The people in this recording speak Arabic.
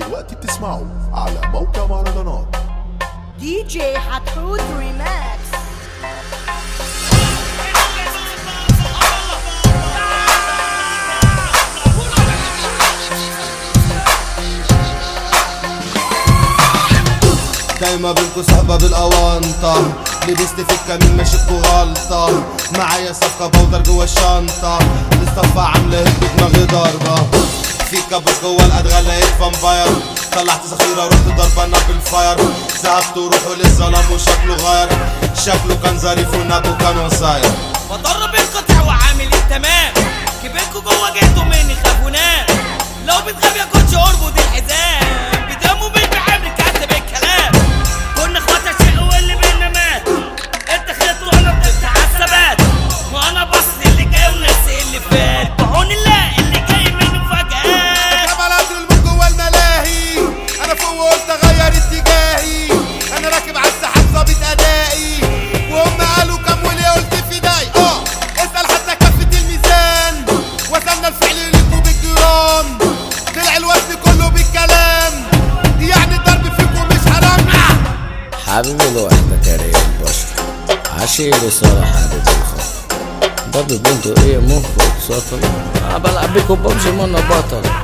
دلوقتي بتسمعوا على موقع مهرجانات دي جي حتحوت ريماكس. دايما بينكو صحبة بالأونطة، لبست في الكمين ماشيكو غلطة، معايا صفقة بودر جوا الشنطة، الصفة عاملة هيك بدماغي ضربة، في كابوس جوا الأدغال لقيت فامباير، طلعت ذخيرة ورحت ضربنا بالفاير، ذهبت روحه للظلام وشكله غير، شكله كان ظريف ونابو كان وصاير، بضرب القطع وعامل التمام، كبيركوا جوا جيتوا مني خاف ونام، لو بتخاف يا كوتش اربط الحزام، بدمه بالبحام كاتب الكلام، كنا اخوات عشق واللي بينا مات، انت خدت وانا بتفتح عالثبات، وانا بص اللي جاي وناسي اللي فات، بعون الله اللي جاي من مفاجآت. جبل قطر الموت جوا الملاهي، انا فوق وقلت اغير اتجاهي، انا راكب عالسحاب ظابط ادائي، وهم قالوا كام وليه قلت فداي، اسأل حتى كفة الميزان، وزننا الفعل ليكوا بالجرام، طلع الوزن كله بالكلام، يعني الضرب فيكم مش حرام. حبيبي لوحدك يا ريال البشر، عشيري صار حبيب الخط، ضرب بنته ايه مخك سطل، بلعب بيكم ببجي منه بطل.